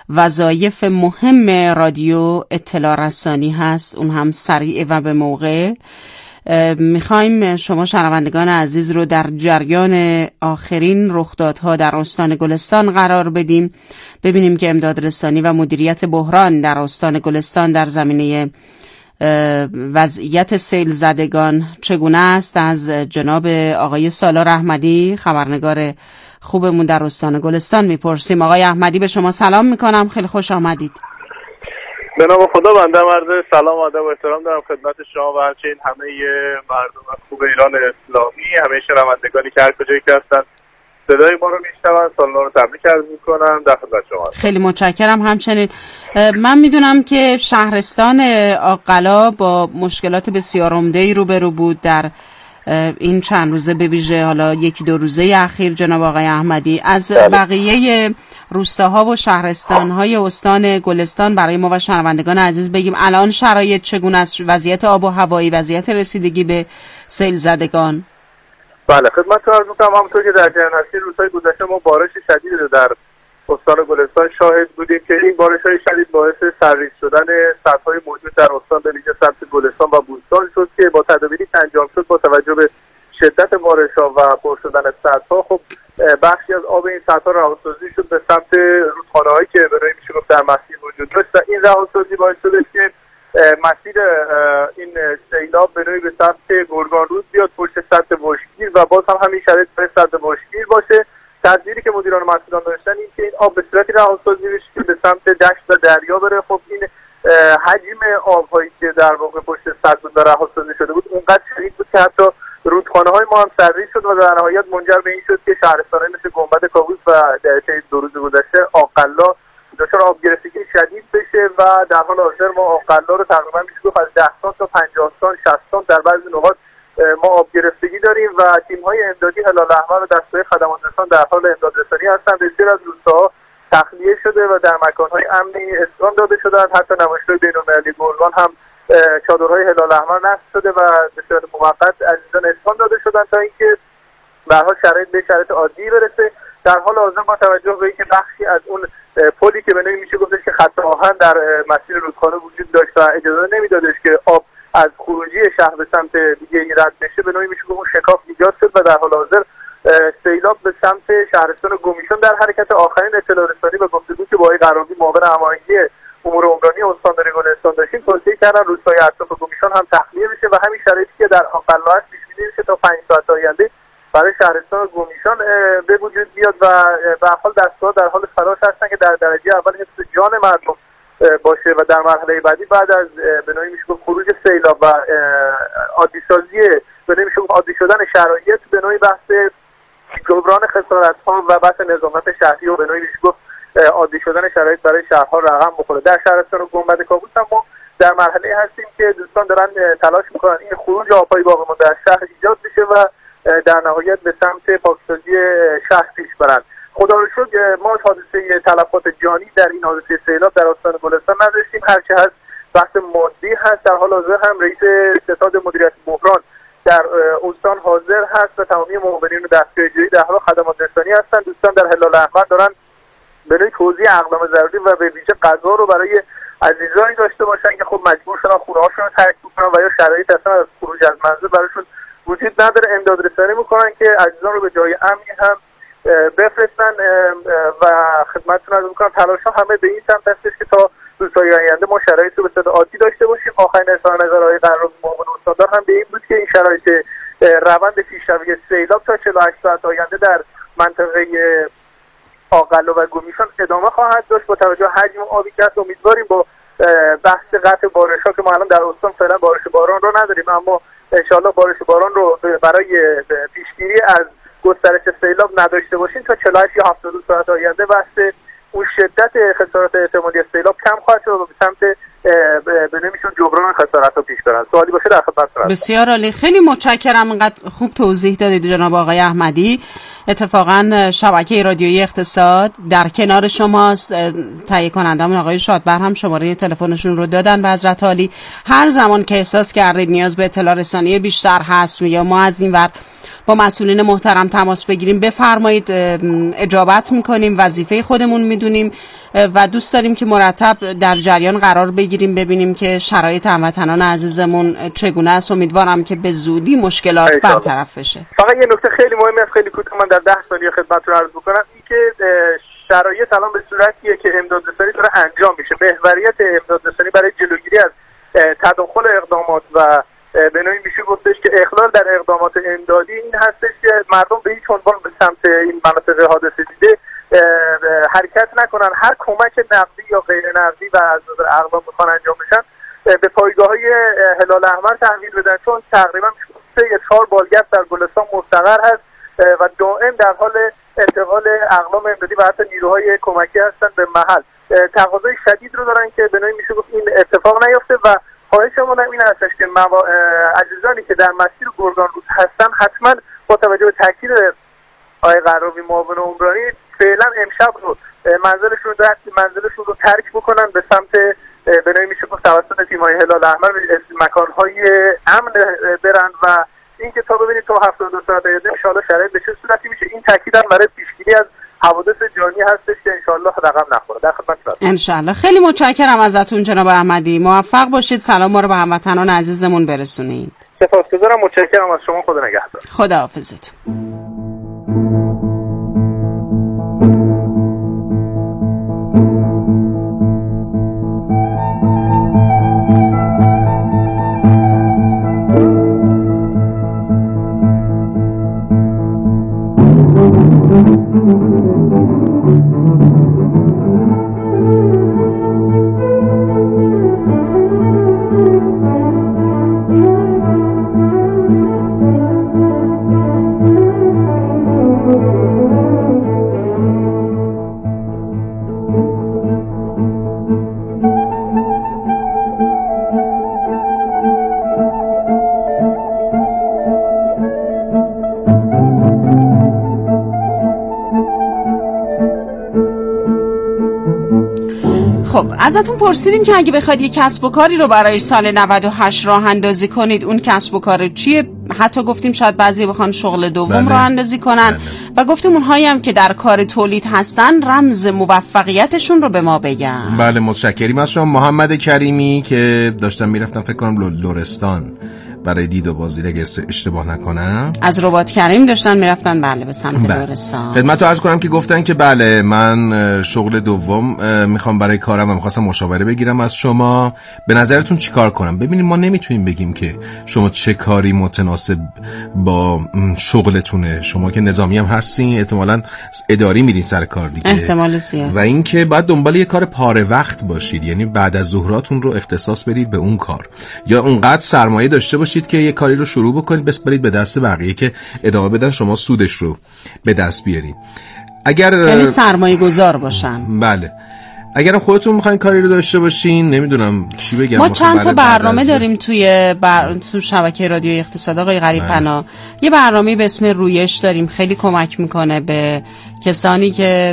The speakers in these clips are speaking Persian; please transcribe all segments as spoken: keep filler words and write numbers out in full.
وظایف مهم رادیو اطلاع رسانی هست، اون هم سریع و به موقع. میخوایم شما شنوندگان عزیز رو در جریان آخرین رخدادها در استان گلستان قرار بدیم، ببینیم که امداد رسانی و مدیریت بحران در استان گلستان در زمینه وضعیت سیل زدگان چگونه است. از جناب آقای سالار احمدی خبرنگار خوبمون در استان گلستان میپرسیم. آقای احمدی به شما سلام میکنم، خیلی خوش آمدید. به نام خدا، بنده عرض سلام و ادب و احترام دارم خدمت شما و همچنین همه مردم خوب ایران اسلامی، همه شنوندگانی که هر کجایی که هستن صدای ما رو میشنون. سال نو رو تبریک عرض میکنم، در خدمت شما. خیلی متشکرم. همچنین من میدونم که شهرستان آقلا با مشکلات بسیار عمده‌ای روبرو بود در این چند روزه، به ویژه حالا یکی دو روزه اخیر. جناب آقای احمدی، از بقیه روستاها و شهرستانهای استان گلستان برای ما و شنوندگان عزیز بگیم الان شرایط چگونه است، وضعیت آب و هوایی، وضعیت رسیدگی به سیل زدگان؟ بله، خدمتتون عرض می‌کنم. همونطور که در جریان هستید، روزهای گذشته ما بارش شدید در استان گلستان شاهد بودیم که این بارش‌های شدید باعث سرریز شدن سدهای موجود در استان به ویژه سمت گلستان و بوستان شد که با تدابیری که انجام شد با توجه به شدت بارش‌ها و پر شدن سدها، خب بخشی از آب این سدها رهاسازی شد به سمت رودخانه‌هایی که به نوعی میشه گفت در مسیر وجود داشت و این رهاسازی باعث شد که مسیر این سیلاب به نوعی به سمت گرگانرود بیاد پشت سد بشکیر و باز هم همین شرایط برای سد بشکیر باشه. تدبیری که مدیران مسئولان داشتن این که این آب به صورتی رهاسازی بشه که به سمت دشت و دریا بره. خب این حجم آب‌هایی که در واقع پشت سد بود و رهاسازی شده بود اونقدر شدید بود که حتی رودخانه‌های ما هم سرریز شد و در نهایت منجر به این شد که شهرستان‌هایی مثل گنبد کاووس و در طی دو روز گذشته آقلا دچار آب گرفتگی شدید بشه و در حال حاضر ما آقلا رو تقریبا میشه گفت از ده سان تا پنجاه سان شصت سان در بعضی نقاط ما آب گرفتگی داریم و تیم‌های امدادی هلال احمر و دسته‌های خدمات رسان در حال امداد رسانی هستند. بسیار از روستاها تخلیه شده و در مکان‌های امنی اسکان داده شدند. حتی نمایشگاه بین‌المللی گرگان هم چادرهای هلال احمر نصب شده و به صورت موقت عزیزان اسکان داده شدند تا اینکه به هر حال شرایط به شرایط عادی برسه. در حال حاضر با توجه به اینکه بخشی از اون پلی که به نوعی میشه گفتش که خط آهن در مسیر رودخانه وجود داشت و اجازه نمیدادش که آب از خروجی شهر به سمت دیگه رد بشه، به نوعی میشه گفت اون شکاف ایجاد شد و در حال حاضر سیلاب به سمت شهرستان گومیشان در حرکت. آخرین اطلاع رسانی و گفتگو که با آقای قرابی معاون هماهنگی امور عمرانی استانداری گلستان داشتیم توصیه کردن روستای اطراف گومیشان هم تخلیه بشه و همین شرایطی که در آقلا هست پیش بینی میشه تا پنج ساعت آینده برای شهرستان گومیشان به وجود بیاد و به هر حال دستگاه در حال تلاش هستن که در درجه اول حفظ جان مردم باشه و در مرحله بعدی بعد از به نوعی میشه گفت خروج سیلاب و عادی سازی به نوعی میشه گفت عادی شدن شرایط به نوعی بحث جبران خسارت‌ها و بحث نظافت شهری و به نوعی میشه گفت عادی شدن شرایط برای شهرها رقم بخوره. در شهرستان گنبد کاووس هم ما در مرحله هستیم که دوستان دارن تلاش میکنن این خروج آب‌های باقی مانده از شهر ایجاد بشه و در نهایت به سمت پاکسازی شهر پیش برند. خدا رو شکر ما حادثه تلفات جانی در این حادثه سیلاب در استان گلستان نداشتیم. هرچه هست بحث مادی هست. در حال حاضر هم رئیس ستاد مدیریت بحران در استان حاضر هست و تمامی معاونین دستگاه اجرایی در حال خدمات رسانی هستند. دوستان در هلال احمر دارن به نوعی توزیع اقلام ضروری و به ویژه غذا رو برای عزیزانی داشته باشن که خب مجبور شدن خونه‌هاشون رو ترک کنن و یا شرایط اصلا از خروج از منزل براشون وجود نداره. امداد رسانی میکنن که عزیزان رو به جای امنی هم بفرستن و خدمتتون عرض میکنم تلاش ها همه به این سمت هستش که تا روزهای آینده ما شرایط رو به صورت عادی داشته باشیم. آخرین اظهار نظرهای قرار معاون استاندار هم به این بود که این شرایط روند پیشروی سیلاب تا چهل و هشت ساعت آینده در منطقه آقلا و گومیشان ادامه خواهد داشت. با توجه حجم آبی که هست امیدواریم با بحث قطع بارش ها که ما الان در استان فعلا بارش باران رو نداریم، اما انشاءالله بارش باران رو برای پیشگیری از گسترش سیلاب نداشته باشیم تا چهل و هشت یا هفتاد و دو ساعت آینده بحث اون شدت خسارات احتمالی سیلاب کم خواهد شد و به سمت به نمیشون جبران خسارت رو پیش برن. سوالی باشه در خدمتتون هستم. بسیار عالی، خیلی متشکرم، اینقدر خوب توضیح دادید جناب آقای احمدی. اتفاقا شبکه رادیویی اقتصاد در کنار شماست. تهیه کنندمون آقای شادبر هم شماره تلفنشون رو دادن به حضرت عالی. هر زمان که احساس کردید نیاز به اطلاع رسانی بیشتر هست یا ما از این ور با مسئولین محترم تماس بگیریم بفرمایید، اجابت میکنیم، وظیفه خودمون میدونیم و دوست داریم که مرتب در جریان قرار بگیریم، ببینیم که شرایط هموطنان عزیزمون چگونه است. امیدوارم که به زودی مشکلات برطرف بشه. فقط یه نکته خیلی مهمی است، خیلی کوتاه من در ده ثانیه خدمتتون عرض بکنم، این که شرایط الان به صورتیه که امدادرسانی داره انجام میشه. محوریت امدادرسانی برای جلوگیری از تداخل اقدامات و به نوعی میشه گفتش که اخلال در اقدامات امدادی این هستش که مردم به هیچ عنوان به سمت این مناطق حادثه دیده حرکت نکنن. هر کمک نقدی یا غیر نقدی و از نظر اقدام میخوان انجام بشن به پایگاه‌های هلال احمر تحویل بدن، چون تقریبا سه یا چهار بالگرد در گلستان مستقر هست و دائم در حال انتقال اقلام امدادی و حتی نیروهای کمکی هستن به محل. تقاضای شدید رو دارن که به نوعی میشه گفت این اتفاق نیفته و خواهشمون این هستش که موا... عزیزانی که در مسیر گرگان رود هستن حتما با توجه به تاکید آقای قرابی معاون عمرانی فعلا امشب رو منزلشون رو منزلشون رو ترک بکنن، به سمت به نوعی میشه گفت توسط تیم‌های هلال احمر به مکان‌های امن برن و اینکه تا ببینید تا هفتاد و دو ساعت آینده ان شاءالله شرایط به چه صورتی میشه. این تاکید هم برای پیشگیری از حوادث جانی هستش که ان شاءالله رقم نخوره. در خدمتتون ان شاءالله. خیلی متشکرم ازتون جناب احمدی، موفق باشید، سلام ما رو به هموطنان عزیزمون برسونید. سپاسگزارم، متشکرم از شما، خدا نگهدار. خداحافظتون. خب ازتون پرسیدیم که اگه بخواید یک کسب و کاری رو برای سال نود و هشت راه اندازی کنید اون کسب و کار چیه؟ حتی گفتیم شاید بعضی بخوان شغل دوم بله. راه اندازی کنن بله. و گفتیم اونهایی هم که در کار تولید هستن رمز موفقیتشون رو به ما بگن. بله متشکریم از شما. محمد کریمی که داشتم میرفتم فکر کنم لرستان برای دید و بازدید اگه اشتباه نکنم، از رباط کریم داشتن میرفتن بله به سمت لرستان. خدمتتون عرض کنم که گفتن که بله من شغل دوم میخوام برای کارم و میخواستم مشاوره بگیرم از شما، به نظرتون چی کار کنم؟ ببینید ما نمیتونیم بگیم که شما چه کاری متناسب با شغلتونه، شما که نظامی هم هستین احتمالاً اداری میرین سر کار دیگه احتمال زیاد، و اینکه بعد دنبال یه کار پاره وقت باشید، یعنی بعد از ظهراتون رو اختصاص بدید به اون کار، یا اونقدر سرمایه داشته باشید که یه کاری رو شروع بکنید بسپارید به دست بقیه که ادامه بدن، شما سودش رو به دست بیارید. اگر یعنی سرمایه گذار باشن. بله. اگر خودتون میخواین کاری رو داشته باشین، نمیدونم چی بگم، ما چند تا برنامه داریم توی بر... تو شبکه رادیو اقتصاد آقای غریب پناه. یه برنامه به اسم رویش داریم، خیلی کمک میکنه به کسانی که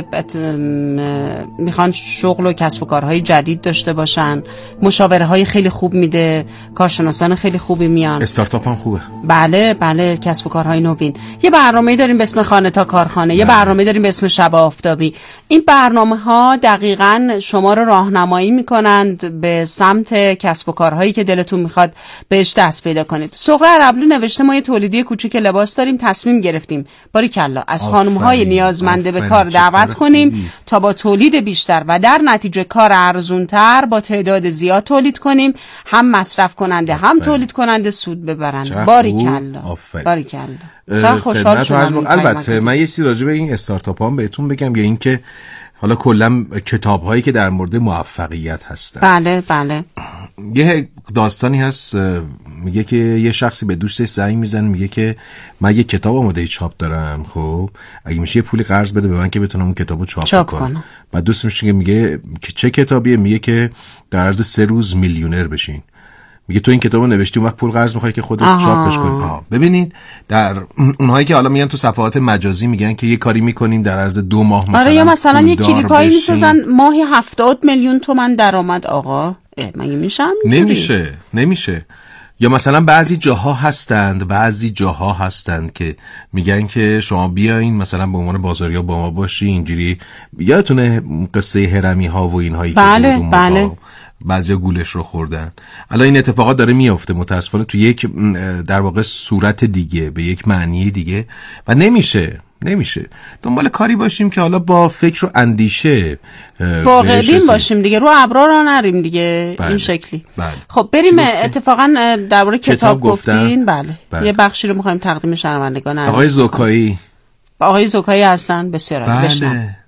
میخوان شغل و کسب و کارهای جدید داشته باشن، مشاوره های خیلی خوب میده، کارشناسان خیلی خوبی میان، استارتاپ هم خوبه. بله بله کسب و کارهای نوین. یه برنامه داریم به اسم خانه تا کارخانه، یه برنامه داریم به اسم شب آفتابی. این برنامه ها دقیقاً شما رو راهنمایی میکنند به سمت کسب و کارهایی که دلتون میخواد بهش دست پیدا کنید. سغرا عربلو نوشته ما یه تولیدی کوچیک لباس داریم، تصمیم گرفتیم باریکلا از خانم‌های نیازمند به کار دعوت کنیم تا با تولید بیشتر و در نتیجه کار ارزونتر با تعداد زیاد تولید کنیم، هم مصرف کننده هم تولید کننده سود ببرن. باریکلا باریکلا. چقدر خوشحال شدم. البته من یه چیزی راجع به این استارتاپ ها بهتون بگم، یا اینکه حالا کلا کتاب هایی که در مورد موفقیت هستن. بله بله. یه داستانی هست میگه که یه شخصی به دوستش زنگ میزنه میگه که من یه کتاب آماده چاپ دارم، خب اگه میشه یه پولی قرض بده به من که بتونم اون کتابو چاپ, چاپ کنم. کنم. بعد دوستش میگه که چه کتابیه؟ میگه که در عرض سه روز میلیونر بشین. میگه تو این کتابو نوشتی اون وقت پول قرض میخوای که خودت چاپش کنی. آه. ببینید در اونهایی که حالا میگن تو صفحات مجازی میگن که یه کاری میکنیم در عرض دو ماه مثلا، آره یا مثلا یه کلیپایی میسازن ماهی هفتاد میلیون تومان درآمد. آقا مگه میشه؟ نمیشه نمیشه یا مثلا بعضی جاها هستند بعضی جاها هستند که میگن که شما بیاین مثلا به عنوان بازاریاب با ما باشی، اینجوری یادتونه قصه هرمی ها و اینهایی بله، که بود بله. بعضیا گولش رو خوردن. الان این اتفاقات داره میفته متاسفانه تو یک در واقع صورت دیگه، به یک معنی دیگه، و نمیشه نمیشه دنبال کاری باشیم که حالا با فکر و اندیشه واقعیم باشیم دیگه، رو ابرا را نریم دیگه. بله. این شکلی. بله. خب بریم اتفاقا درباره کتاب, کتاب گفتین. بله. بله یه بخشی رو میخوایم تقدیم شنوندگان عزیز. آقای زوکایی آقای زوکایی هستن. بسیار عالی. بله.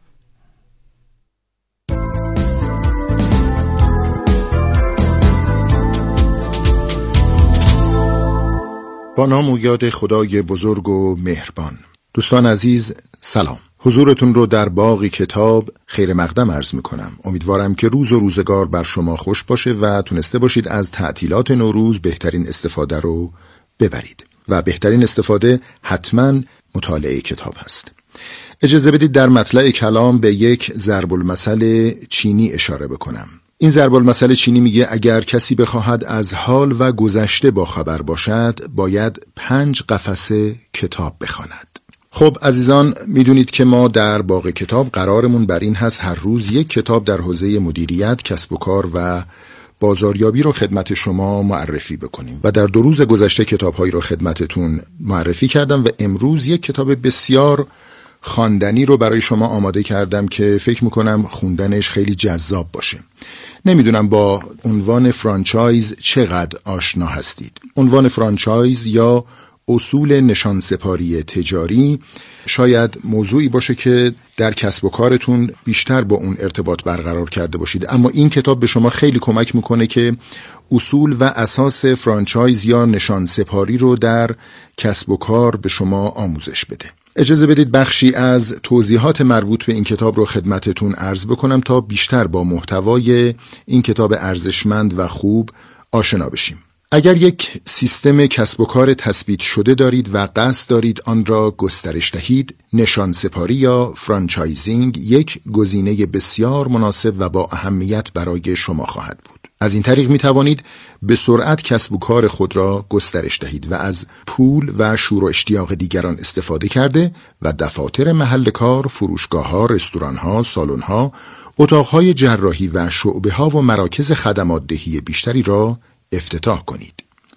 با نام و یاد خدای بزرگ و مهربان. دوستان عزیز سلام، حضورتون رو در باغ کتاب خیر مقدم عرض میکنم. امیدوارم که روز و روزگار بر شما خوش باشه و تونسته باشید از تعطیلات نوروز بهترین استفاده رو ببرید و بهترین استفاده حتما مطالعه کتاب هست. اجازه بدید در مطلع کلام به یک ضرب المثل چینی اشاره بکنم. این ضرب المثل چینی میگه اگر کسی بخواهد از حال و گذشته با خبر باشد باید پنج قفسه کتاب بخواند. خب عزیزان، میدونید که ما در باغ کتاب قرارمون بر این هست هر روز یک کتاب در حوزه مدیریت، کسب و کار و بازاریابی رو خدمت شما معرفی بکنیم و در دو روز گذشته کتاب‌هایی رو خدمتتون معرفی کردم و امروز یک کتاب بسیار خواندنی رو برای شما آماده کردم که فکر میکنم خوندنش خیلی جذاب باشه. نمیدونم با عنوان فرانچایز چقدر آشنا هستید. عنوان فرانچایز یا اصول نشان سپاری تجاری شاید موضوعی باشه که در کسب و کارتون بیشتر با اون ارتباط برقرار کرده باشید، اما این کتاب به شما خیلی کمک میکنه که اصول و اساس فرانچایز یا نشان سپاری رو در کسب و کار به شما آموزش بده. اجازه بدید بخشی از توضیحات مربوط به این کتاب رو خدمتتون عرض بکنم تا بیشتر با محتوای این کتاب ارزشمند و خوب آشنا بشیم. اگر یک سیستم کسب و کار تثبیت شده دارید و قصد دارید آن را گسترش دهید، نشان سپاری یا فرانچایزینگ یک گزینه بسیار مناسب و با اهمیت برای شما خواهد بود. از این طریق می توانید به سرعت کسب و کار خود را گسترش دهید و از پول و شور و اشتیاق دیگران استفاده کرده و دفاتر محل کار، فروشگاه‌ها، رستوران‌ها، سالن‌ها، اتاق‌های جراحی و شعبه‌ها و مراکز خدمات دهی بیشتری را افتتاح کنید.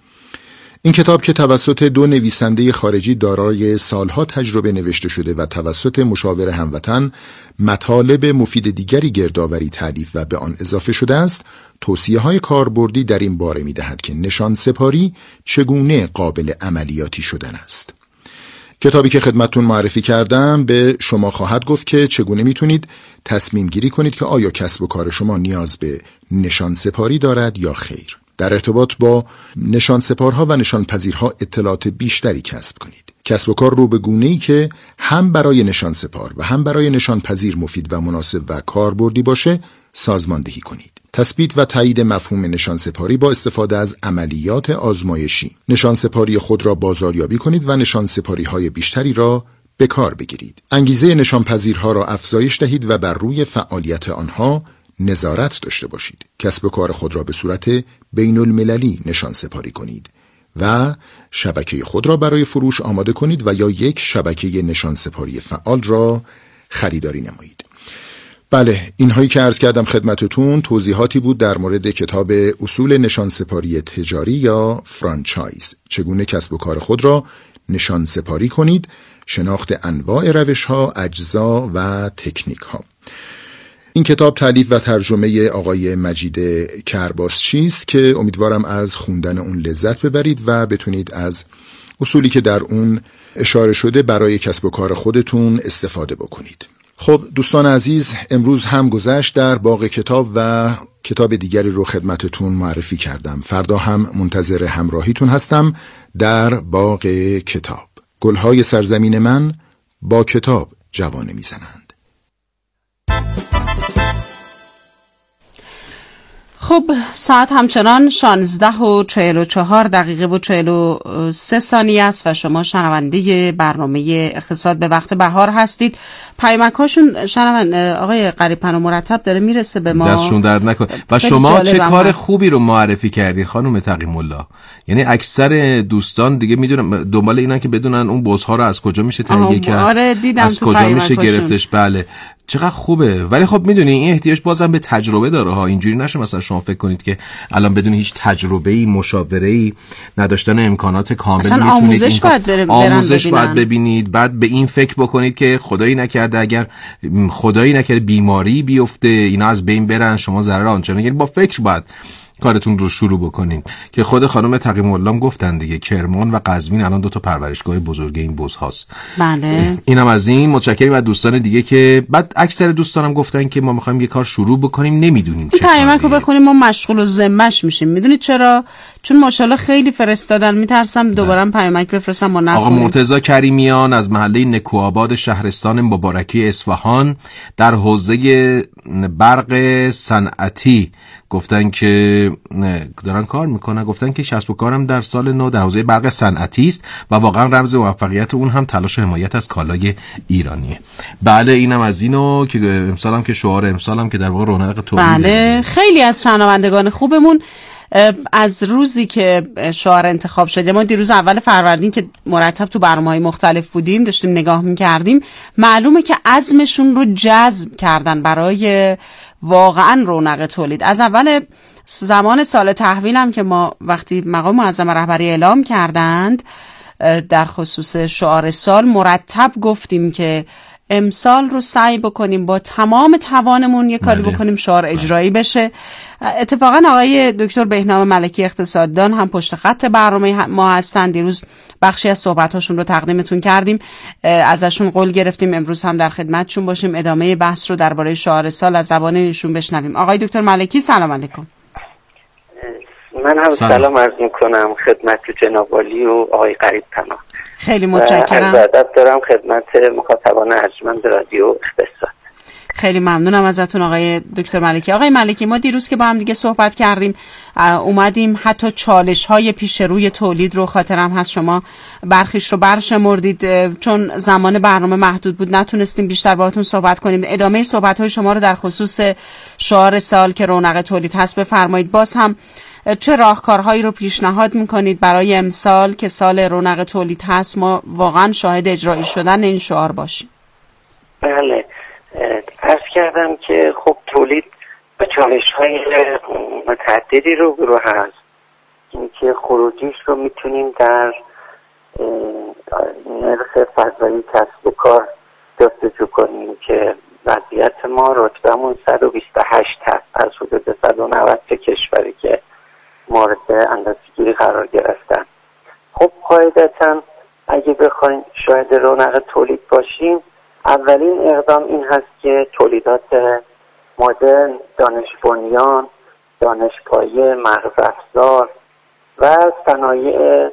این کتاب که توسط دو نویسنده خارجی دارای سالها تجربه نوشته شده و توسط مشاور هموطن مطالب مفید دیگری گردآوری تالیف و به آن اضافه شده است، توصیه‌های کاربردی در این باره می‌دهد که نشان سپاری چگونه قابل عملیاتی شدن است. کتابی که خدمتتون معرفی کردم به شما خواهد گفت که چگونه میتونید تصمیم گیری کنید که آیا کسب و کار شما نیاز به نشان سپاری دارد یا خیر. در ارتباط با نشان سپارها و نشان پذیرها اطلاعات بیشتری کسب کنید. کسب و کار رو به گونه‌ای که هم برای نشان سپار و هم برای نشان پذیر مفید و مناسب و کاربردی باشه سازماندهی کنید. تثبیت و تایید مفهوم نشان سپاری با استفاده از عملیات آزمایشی. نشان سپاری خود را بازاریابی کنید و نشان سپاری های بیشتری را به کار بگیرید. انگیزه نشان پذیرها را افزایش دهید و بر روی فعالیت آنها نظارت داشته باشید. کسب و کار خود را به صورت بین المللی نشان سپاری کنید و شبکه خود را برای فروش آماده کنید و یا یک شبکه نشان سپاری فعال را خریداری نمایید. بله، اینهایی که عرض کردم خدمتتون توضیحاتی بود در مورد کتاب اصول نشان سپاری تجاری یا فرانچایز. چگونه کسب و کار خود را نشان سپاری کنید، شناخت انواع روش‌ها، اجزا و تکنیک‌ها. این کتاب تالیف و ترجمه آقای مجید کرباسچی است که امیدوارم از خوندن اون لذت ببرید و بتونید از اصولی که در اون اشاره شده برای کسب و کار خودتون استفاده بکنید. خب دوستان عزیز، امروز هم گذشت در باغ کتاب و کتاب دیگری رو خدمتتون معرفی کردم. فردا هم منتظر همراهیتون هستم در باغ کتاب. گلهای سرزمین من با کتاب جوانه میزنند. خب خب ساعت همچنان شانزده و چهل و چهار دقیقه و چهل و سه ثانیه است و شما شنونده برنامه اقتصاد به وقت بهار هستید. پیامک‌هاشون شنونده آقای قریب‌پناه مرتب داره میرسه به ما، دستشون درد نکنه. و شما چه کار هست. خوبی رو معرفی کردی خانم تقی‌الله. یعنی اکثر دوستان دیگه میدونن دنبال اینن که بدونن اون بزها رو از کجا میشه تهیه کرد، آره دیدم از کجا میشه گرفتش. بله چقدر خوبه. ولی خب میدونی این احتیاج بازم به تجربه داره ها. اینجوری نشه مثلا شما فکر کنید که الان بدون هیچ تجربه‌ای، مشاوره‌ای، نداشتن امکانات کامل میتونید آموزش باید برم آموزش باید ببینید، بعد به این فکر بکنید که خدایی نکرده اگر خدایی نکرده بیماری بیفته اینا از بین برن شما ضرر آنچنانی. یعنی با فکر باید کارتون رو شروع بکنین که خود خانم تقی‌الله هم گفتن دیگه کرمان و قزوین الان دو تا پرورشگاه بزرگ این بز هاست. بله اینم از این. متشکرم از دوستان دیگه که بعد اکثر دوستانم گفتن که ما می‌خوایم یه کار شروع بکنیم نمیدونیم چه کاری. پیامک رو بخونیم ما مشغول و ذمه‌اش میشیم. میدونید چرا؟ چون ماشاءالله خیلی فرستادن، میترسم دوباره پیامک بفرستم ما نخونیم. آقا مرتضی کریمیان از محله نکوآباد شهرستان مبارکی اصفهان در حوزه برق صنعتی گفتن که دارن کار میکنن. گفتن که کسب و کارم در سال نو در حوزه برق صنعتی است و واقعا رمز موفقیت اون هم تلاش و حمایت از کالای ایرانیه. بله اینم از اینو که امسال هم که شعار امسال هم که در واقع رونق تولید. بله خیلی از شنوندگان خوبمون از روزی که شعار انتخاب شده، ما دیروز اول فروردین که مرتب تو برنامه‌های مختلف بودیم داشتیم نگاه می‌کردیم، معلومه که عزمشون رو جذب کردن برای واقعا رونق تولید. از اول زمان سال تحویل هم که ما وقتی مقام معظم رهبری اعلام کردند در خصوص شعار سال مرتب گفتیم که امسال رو سعی بکنیم با تمام توانمون یه کاری بکنیم شعار اجرایی بشه. اتفاقا آقای دکتر بهنام ملکی اقتصاددان هم پشت خط برنامه ما هستن. دیروز بخشی از صحبتاشون رو تقدیمتون کردیم، ازشون قول گرفتیم امروز هم در خدمتشون باشیم، ادامه بحث رو درباره شعار سال از زبان ایشون بشنویم. آقای دکتر ملکی سلام علیکم. من هم سلام, سلام عرض میکنم خدمت جناب عالی و آقای قریب‌پناه. خیلی متشکرم. عرض ادب دارم خدمت مخاطبان ارجمند رادیو اقتصاد. خیلی ممنونم ازتون آقای دکتر ملکی. آقای ملکی ما دیروز که با هم دیگه صحبت کردیم اومدیم حتی چالش های پیش روی تولید رو، خاطرم هست شما برخیش رو برشمردید، چون زمان برنامه محدود بود نتونستیم بیشتر باهاتون صحبت کنیم. ادامه صحبت های شما رو در خصوص شعار سال که رونق تولید هست بفرمایید. باز هم چه راهکارهایی رو پیشنهاد میکنید برای امسال که سال رونق تولید هست ما واقعا شاهد اجرایی شدن این شعار باشیم؟ بله عرض کردم که خب تولید به چالش های متعددی روبرو هست. این که خروجیش رو میتونیم در نرخ فضایی کسب و کار جستجو کنیم که وضعیت ما رتبه‌مون صد و بیست و هشت هست از حدود صد و نود کشوری که مورد اندازه‌گیری قرار گرفتن. خب قاعدتاً اگه بخوایم شاهد رونق تولید باشیم اولین اقدام این هست که تولیدات مدرن، دانش بنیان، دانش پایه، مغز افزار و صنایع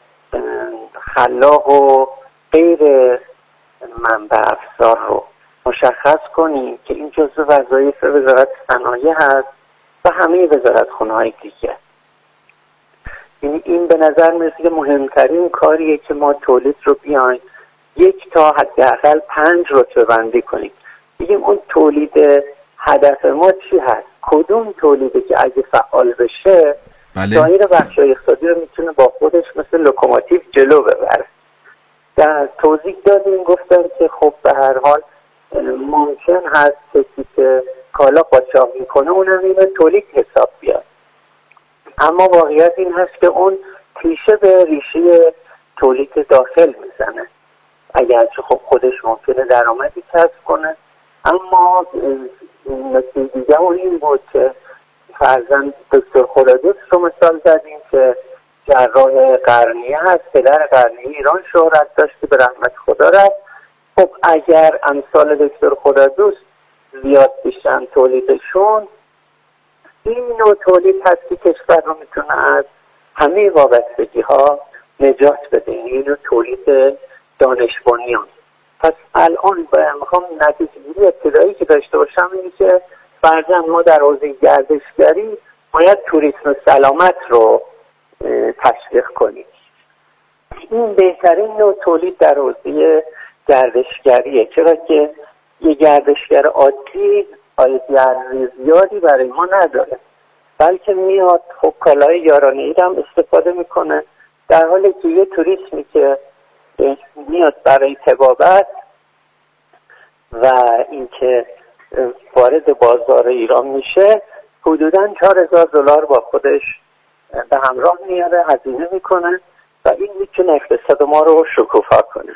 خلاق و غیر منبع افزار رو مشخص کنیم که این جزء وظایف وزارت صنایع هست و همه وزارتخونه‌های دیگه. یعنی این به نظر میرسه که مهمترین کاریه که ما تولید رو بیایم یک تا حداقل پنج رتبه بندی کنیم. بگیم اون تولید هدف ما چی هست؟ کدوم تولیده که اگه فعال بشه دایره بخشای اقتصادی رو میتونه با خودش مثل لوکوموتیو جلو ببره. در توضیح دادیم گفتم که خب به هر حال ممکن هست کسی که کالا قاچاق میکنه اونم اینو تولید حساب بیاد، اما واقعیت این هست که اون ریشه به ریشه تولید داخل میزنه، اگرچه خب خودش ممکنه درآمدی کسب کنه. اما نکته دیگه اون این بود که فرزند دکتر خدادوست رو مثال زدیم که جراح قرنیه هست، پدر قرنیه ایران شهرت داشت که به رحمت خدا رفت. خب اگر امثال دکتر خدادوست زیاد بشن تولیدشون، این نوع تولید هست که کشور رو میتونه از همه وابستگی ها نجات بده. این نوع تولید دانش بنیان. پس الان باید میخوام نتیجه گیری ابتدایی که داشته باشم اینه که فرضاً ما در حوزه گردشگری باید توریسم سلامت رو تشویق کنیم. این بهترین نوع تولید در حوزه گردشگریه، چرا که یه گردشگر عادی آیدی ارزی زیادی برای ما نداره، بلکه میاد خب کالای یارانه ای هم استفاده میکنه، در حالی که یه توریسمی که میاد برای طبابت و اینکه وارد بازار ایران میشه حدوداً چهار هزار دلار با خودش به همراه میاره، هزینه میکنه و این میتونه اقتصاد ما رو شکوفا کنه.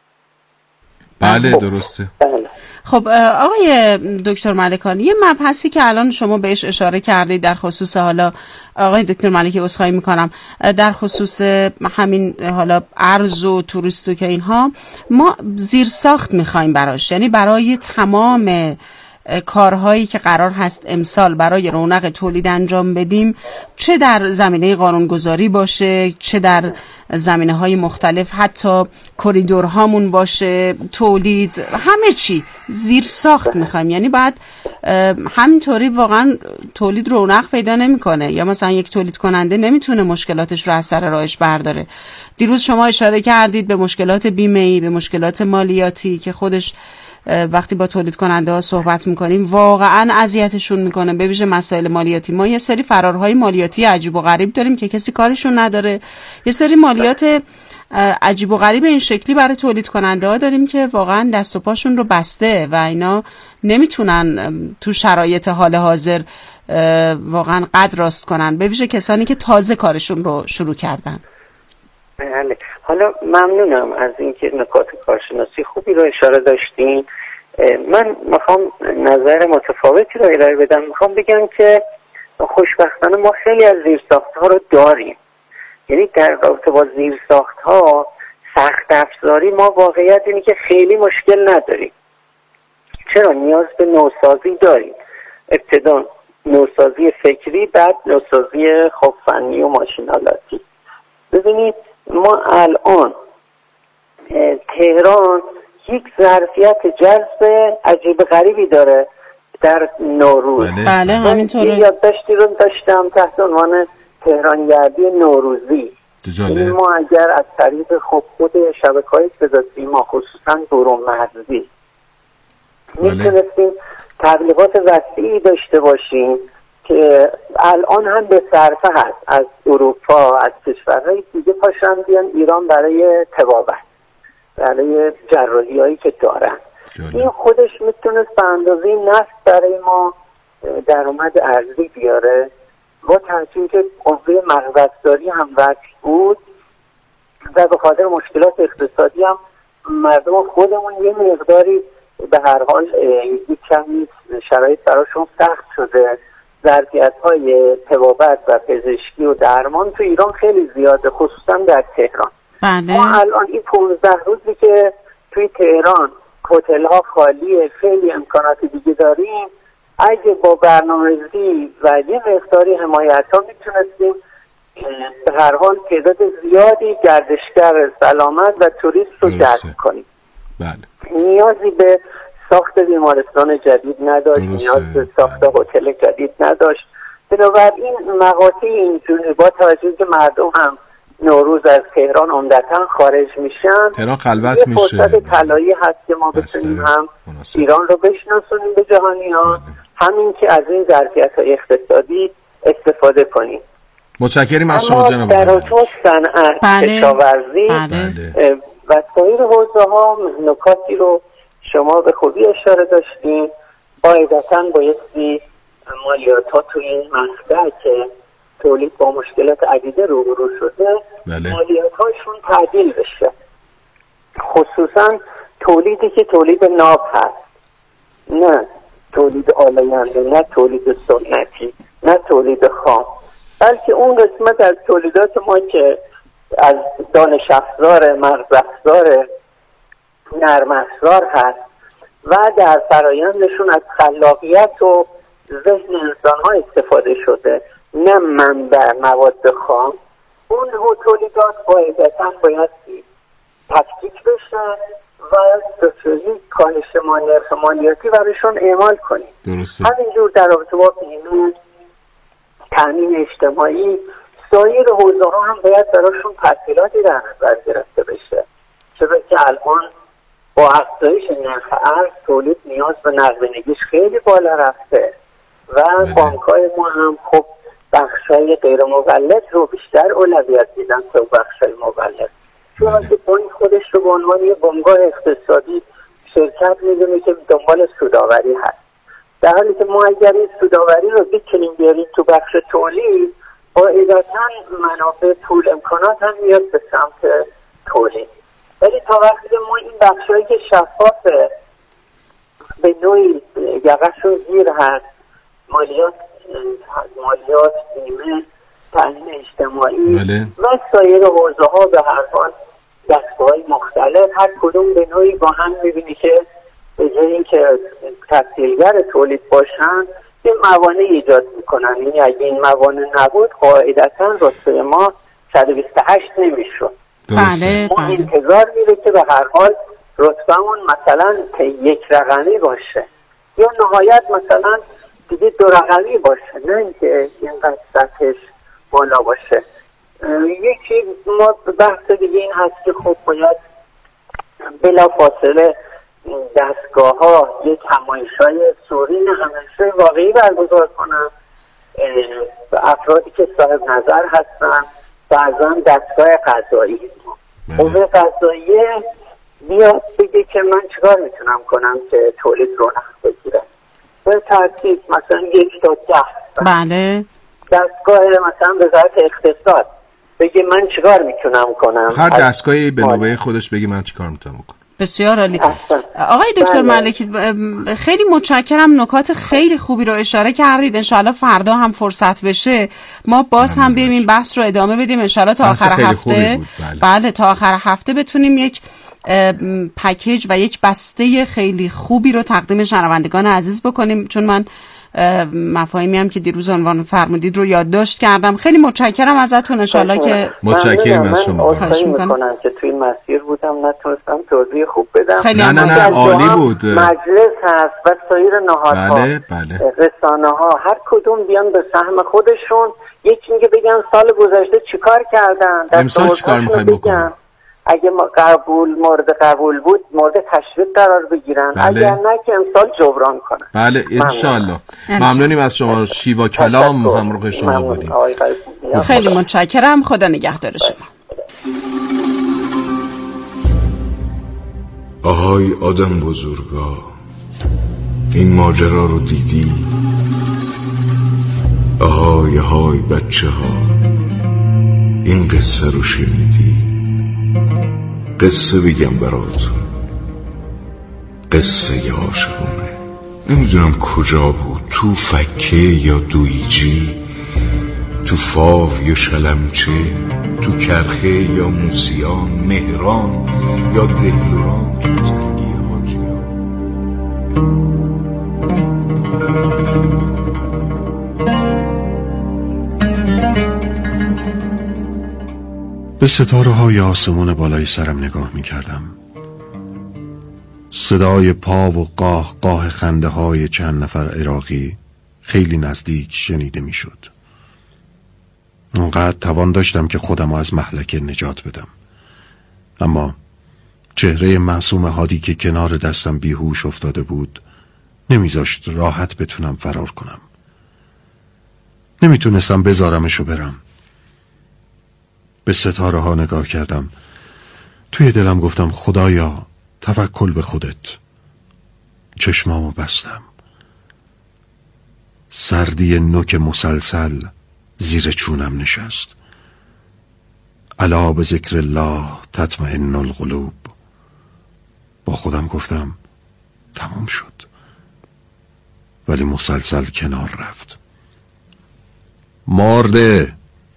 بله خب. درسته. بله. خب آقای دکتر ملکانی، یه مبحثی که الان شما بهش اشاره کردید در خصوص، حالا آقای دکتر ملکی عذرخواهی میکنم، در خصوص همین حالا ارز و توریست و که اینها، ما زیرساخت میخوایم براش، یعنی برای تمام کارهایی که قرار هست امسال برای رونق تولید انجام بدیم، چه در زمینه قانونگذاری باشه، چه در زمینه‌های مختلف، حتی کریدورهامون باشه، تولید، همه چی زیر ساخت میخوایم. یعنی بعد همینطوری واقعا تولید رونق پیدا نمیکنه، یا مثلا یک تولید کننده نمیتونه مشکلاتش رو از سر راهش برداره. دیروز شما اشاره کردید به مشکلات بیمه‌ای، به مشکلات مالیاتی که خودش وقتی با تولید کننده ها صحبت میکنیم واقعا اذیتشون میکنه، به ویژه مسائل مالیاتی. ما یه سری فرارهای مالیاتی عجیب و غریب داریم که کسی کارشون نداره، یه سری مالیات عجیب و غریب این شکلی برای تولید کننده ها داریم که واقعا دست و پاشون رو بسته و اینا نمیتونن تو شرایط حال حاضر واقعا قد راست کنن، به ویژه کسانی که تازه کارشون رو شروع کردن. بله، حالا ممنونم از اینکه نکات کارشناسی خوبی رو اشاره داشتین. من میخوام نظر متفاوتی رو ارائه بدم. میخوام بگم که خوشبختانه ما خیلی از زیرساخت‌ها رو داریم، یعنی در رابطه با زیرساخت‌ها سخت افزاری ما واقعیت اینه که خیلی مشکل نداریم. چرا؟ نیاز به نوسازی داریم، ابتدا نوسازی فکری، بعد نوسازی خب فنی و ماشینالاتی. ببینید ما الان تهران یک ظرفیت جذب عجیب غریبی داره در نوروز. بله همینطوره. من یادداشتی رو داشتم تحت عنوان تهرانگردی نوروزی. این ما اگر از طریق خب خود شبکه‌های صداسی ما خصوصا برون مرزی میتونستیم تبلیغات وسیعی داشته باشیم که الان هم به صرفه هست، از اروپا، از کشورهای دیگه پاشن بیان ایران برای طبابت، برای جراحی هایی که دارن. جالب. این خودش میتونست به اندازه نفت برای ما درآمد ارزی بیاره، با توجه که قوه مغزداری هم وجه بود و به خاطر مشکلات اقتصادی هم مردم خودمون یه مقداری به هر حال یک کمی شرایط براشون سخت شده. ظرفیت‌های طبابت و پزشکی و درمان تو ایران خیلی زیاده، خصوصا در تهران. بله. ما الان این پونزده روزی که توی تهران هتل‌ها خالیه، خیلی امکانات دیگه داریم، اگه با برنامه‌ریزی و یه مقداری حمایت‌ها میتونستیم به هر حال تعداد زیادی گردشگر سلامت و توریست رو جذب کنیم. بله. نیازی به ساخت بیمارستان جدید نداشت، نیاز به ساخت هتل جدید نداشت. بنابراین مقاطع اینجوری با توجه که مردم هم نوروز از تهران عمدتاً خارج میشن، تهران خلوت میشه. یه فرصت طلایی هست که ما بتونیم هم مناسب. ایران رو بشناسونیم به جهانیان، همین که از این ظرفیت‌های اقتصادی استفاده کنیم. متشکرم از شما جناب. در حوزه صنعت، کشاورزی و سایر حوزه‌ها نکاتی رو شما به خوبی اشاره داشتین. قاعدتاً بایستی مالیات‌ها تو این مقطع که تولید با مشکلات عدیده روبرو شده، بله. مالیات‌هاشون تعدیل بشه، خصوصاً تولیدی که تولید ناب هست، نه تولید آلاینده، نه تولید سنتی، نه تولید خام، بلکه اون قسمت از تولیدات ما که از دانش افزار، مغز افزار، نرم افزار هست و در فرایندشون از خلاقیت و ذهن انسان‌ها استفاده شده، نه منبع مواد خام، اون تولیدات قاعدتاً باید تفکیک بشه و بسیاری کاهش نرخ مالیاتی برایشون اعمال کنیم. درسته. همینجور در رابطه با بیمه تامین اجتماعی، سایر حوزه ها هم باید براشون تعطیلاتی در نظر گرفته بشه. چرا که الان با افزایش نرخ ارز تولید نیاز به نقدینگیش خیلی بالا رفته و بانک‌های ما هم خب بخشای غیر مولد رو بیشتر اولویت میدن تا بخشای مولد، چون که بانک خودش رو به عنوان یه بنگاه اقتصادی شرکت میدونه که دنبال سودآوری هست، در حالی که ما اگر این سودآوری رو بکنیم بیاریم تو بخش تولید، قاعدتاً منافع پول امکانات هم میاد به سمت تولید. ولی تا وقتی که ما این بخشایی که شفافه به نوعی یقه‌شون زیر هست، مالیات مالیات بیمه تامین اجتماعی بله. و سایر حوزه ها به هر حال دستگاه‌های مختلف هر کدوم به نوعی با هم می‌بینی که به جای اینکه تسهیلگر تولید باشن یه موانع ایجاد میکنن. یعنی اگه این موانع نبود قاعدتاً رتبه ما صد و بیست و هشت نمیشد. بله ما انتظار میره که به هر حال رتبهمون مثلا یک رقمی باشه یا نهایت مثلا دیگه دو رقمی باشه، نه اینکه اینقدر سطحش بالا باشه. یکی ما بحث دیگه این هست که خب باید بلا فاصله دستگاه ها یک همایش‌های سورین همایش‌های واقعی برگزار کنن، افرادی که صاحب نظر هستن، بعضا دستگاه قضایی قوه قضاییه بیاد بگه که من چیکار میتونم کنم که تولید رونق بگیره، به ترتیب مثلا یک تا ده. بله. دستگاه مثلا وزارت اقتصاد بگه من چیکار میتونم کنم، هر دستگاهی به نوبه خودش بگه من چیکار میتونم کنم. بسیار عالی. آقای دکتر ملکی خیلی متشکرم، نکات خیلی خوبی رو اشاره کردید. انشاءالله فردا هم فرصت بشه ما باز هم بیایم این بحث رو ادامه بدیم انشاءالله تا آخر هفته. بله. بله تا آخر هفته بتونیم یک پکیج و یک بسته خیلی خوبی رو تقدیم شنوندگان عزیز بکنیم، چون من مفاهیمی هم که دیروز عنوان فرمودید رو یادداشت کردم. خیلی متشکرم ازتون. انشالله که متشکرم از شما. خواهش میکنم که توی مسیر بودم نتونستم توضیح خوب بدم. خیلی نه نه نه عالی بود. مجلس هست و سایر نهادها، بله بله، رسانه ها هر کدوم بیان به سهم خودشون یکی اینکه بگن سال گذشته چیکار کردن، امسال چیکار میخوایم بکنیم، اگه قبول مورد قبول بود مورد تشویق قرار بگیرن. بله. اگر نه که امسال جبران کنن. بله انشالله. ممنونیم از شما. شیوا کلام همراه شما بودیم. خیلی متشکرم. خدا نگهدار شما. آهای آدم بزرگا، این ماجرا رو دیدی؟ آهای آهای بچه ها، این قصه رو شنیدی؟ قصه بگم براتون، قصه عاشقونه. نمیدونم کجا بود، تو فکه یا دویجی، تو فاو یا شلمچه، تو کرخه یا موسیان، مهران یا دهلوران، تو تنگی حاجیان. به ستاره های آسمون بالای سرم نگاه می کردم. صدای پا و قاه قاه خنده های چند نفر عراقی خیلی نزدیک شنیده می شد. اونقدر توان داشتم که خودم از مهلکه نجات بدم، اما چهره معصوم هادی که کنار دستم بیهوش افتاده بود نمیذاشت راحت بتونم فرار کنم. نمیتونستم بذارمشو برم. به ستاره ها نگاه کردم. توی دلم گفتم خدایا توکل به خودت. چشمامو بستم. سردی نوک مسلسل زیر چونم نشست. الا به ذکر الله تطمئن القلوب. با خودم گفتم تمام شد، ولی مسلسل کنار رفت. مرده.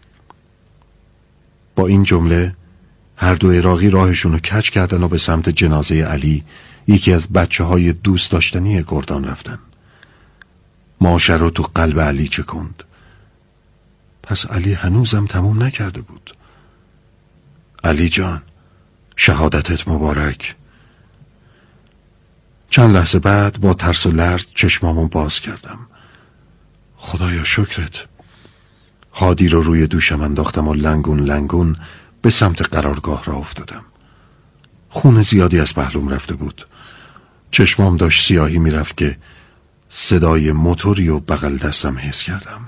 با این جمله هر دو عراقی راهشون رو کج کردن و به سمت جنازه علی، یکی از بچه های دوست داشتنی گردان رفتن. ماشه رو تو قلب علی چکند. پس علی هنوزم تموم نکرده بود. علی جان، شهادتت مبارک. چند لحظه بعد با ترس و لرز چشمامو باز کردم. خدایا شکرت. هادی رو روی دوشم انداختم و لنگون لنگون به سمت قرارگاه را افتادم. خون زیادی از پهلوم رفته بود. چشمام داشت سیاهی میرفت که صدای موتوری و بغل دستم حس کردم.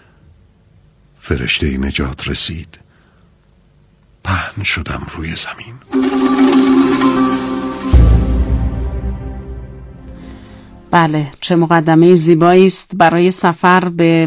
فرشته نجات رسید. پهن شدم روی زمین. بله، چه مقدمه زیبایی است برای سفر به